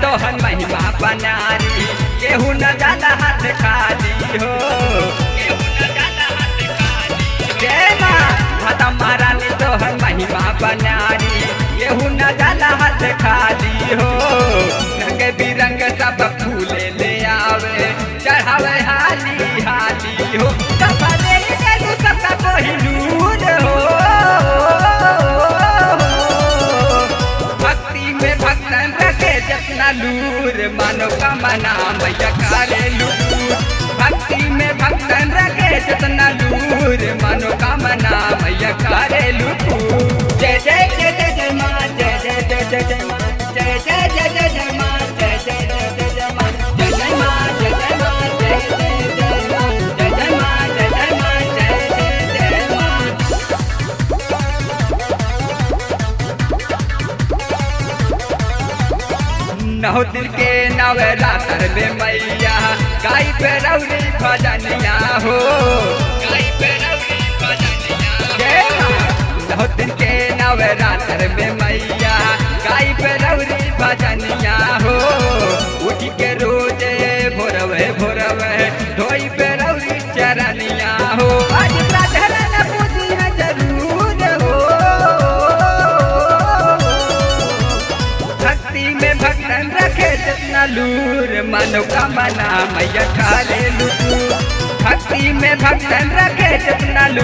तोहन महिमा बनारी केहू न जाला हाथ खाली हो जय माँ माता महारानी तोहन महिमा बनारी केहू न जाला हाथ खाली हो रंग बिरंग सब फूले ले आवे चढ़ावे हाली हाली हो सपने के सबका कोहिनूर हो भक्तन रखे जतना लूर मानो कामना मैया करे लूर भक्ति में भक्तन रखे जतना लूर मानो कामना मैया करे लूर जय जय जय जय जय माँ जय जय जय जय जय माँ जय जय जय जय जय माँ जय जय जय जय जय माँ जय जय माँ जय जय माँ जय जय जय माँ जय जय माँ जय जय माँ जय जय जय माँ। नौ दिन के नवरात्र में मैया गाई पे रौरी भजनिया हो गाई पे रौरी भजनिया जय माँ। नौ दिन के नवरात्र में मैया गाई पे रौरी भजनिया हो उठ के रोजे भोरवे भोरवे धोई पे रौरी चरनिया हो आज प्रार्थना पूजी है जरूर हो भक्ति में भक्तन रखे जितना लूर मनोकामना मैया खाले लूर भक्ति में भक्तन रखे जितना लूर